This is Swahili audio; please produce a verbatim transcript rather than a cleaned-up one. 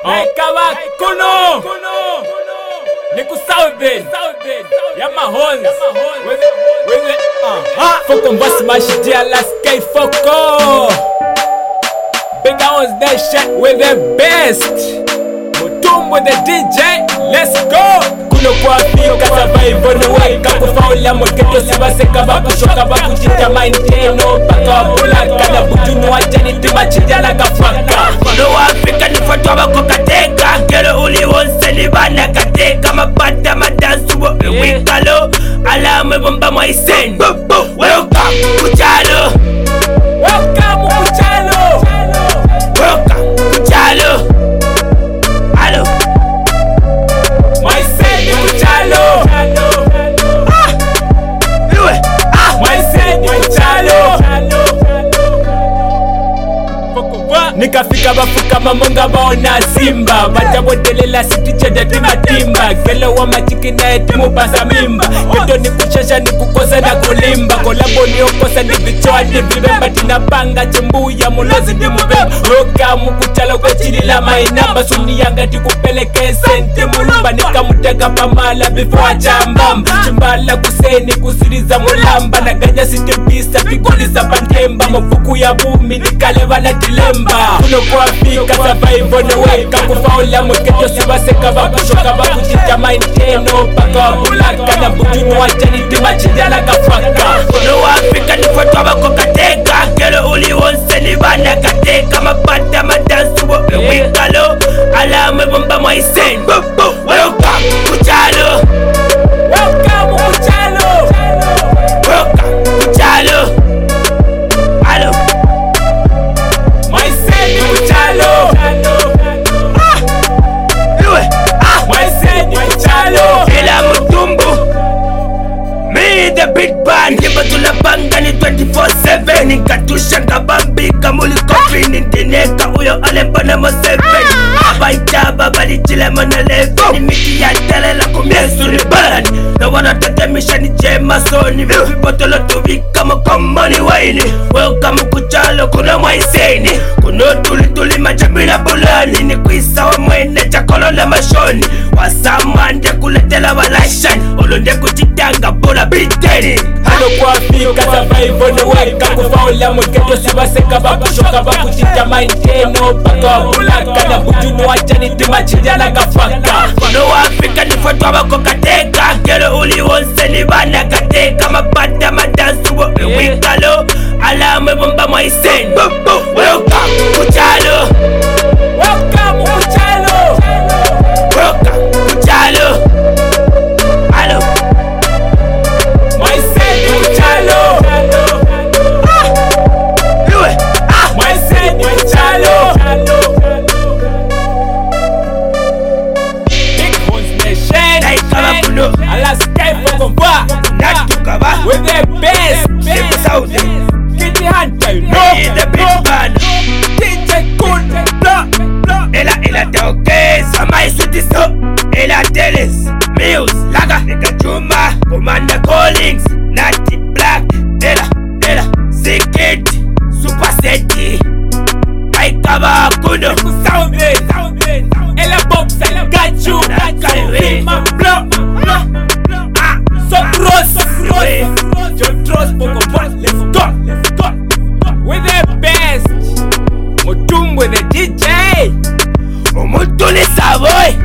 Hey Kabakuno, Niku Southern, ya mahons, with it, uh, Foko mbasi mashidia la sky Foko. Big Hours Nation with the best. Mutum with the D J, let's go. Kuno kwa Afrika survive no way. Kakufaula mweketo sibaseka bakushoka bakujita maintaino. Baka wabulaka na butunu wajani timachija la gafaka. Kuno wa Afrika nifatwa bako kateka. Kero uli wonse libana kateka. Mapata madansu wo wikalo. Alame bomba mwaisen. Welcome kuchalo. Welcome kuchalo. Welcome kuchalo. Hello. Mwaisen kuchalo. Ah. Iwe. Ah. Mwaisen kuchalo. Nikafika bafuka mamonga baona simba. Bajabotelela sitiche dati matimba. Gelo wa machiki na etimu basa mimba. Keto ni kuchasha ni kukosa na kulimba. Kolabo ni okosa ni vichoa ni vibemba. Tinapanga chembu ya mulozi ni mbemba. Roka mukuchala kwa chini la mainamba. Suni yanga ti kupeleke senti mulumba. Nikamutega pamala before achambamba. Chimbala kuseni kusiriza mulamba. Na ganya sitibisa pikuliza pantemba. Mafuku ya bumi nikaleva na dilemba. Kuno kwa Afrika survive on the way. Kakufaula mweketo sibaseka bakushoka bakujita maintaino. Baka wabulaka na butunu wajani timachija la gafaka. Kuno wa Afrika nifatwa bako kateka. Kero uli wonse libana kateka. Mapata madansu wo wikalo. Alame bomba mwaisen. Welcome kuchalo. Welcome kuchalo. Welcome kuchalo. Hello. Mwaisen kuchalo. Ah. Iwe. Ah. Mwaisen kuchalo. Ila mutumbu. Me the big band. Kiba tulapanga ni twenty-four seven. Nikatusha kabambi kamuli kofi. Nintineka uyo alemba na mo seven. Abaitaba bali chile mwana levi. Ni miki ya tele la kumiesu ni balani. Na wanatetemisha ni jema soni. Vipi botolo tuvika mkomoni waini. Welcome kuchalo kuna mwaiseni. Kuno tuli tuli majabila bulani. Ni kuisa wa mwene chakolo la mashoni. Wasamande kuletela walashani. Ulunde kuchitanga bula biteni. Kuno kwa Afrika survive on the way. Kakufaula mweketo sibaseka bakushoka bakujita maintaino. Baka wabulaka na butunu wajani timachija la gafaka. Kuno wa Afrika nifatwa bako kateka. Kero uli wonse libana kateka. Mapata madansu wo wikalo. Alame bomba mwaisen. Welcome kuchalo. Welcome kuchalo. Welcome kuchalo. Hello. Mwaisen kuchalo. Ah. Iwe. Ah. Mwaisen kuchalo. Big House Nation. Hey Kabakuno. Ala sky Foko mba. Natukaba. With the best. Niku Southern. Kitty Hunter, you know. Me the big band. D J Good. Blah, blah. Ela ela toke sama isuti so. Ela teles. Mills. Laga. Nika Juma. Commander Collins. Natty Black. Ela ela. Secret. Super Seti. Hey Kabakuno. Niku Southern, Southern. Ella Box, I got you. Got you. Feel my blood. Ah. So gross, so gross. Your trust Foko boss. Let's go, let's go. With the best. Mutum with the D J. Umutu ni Savoy.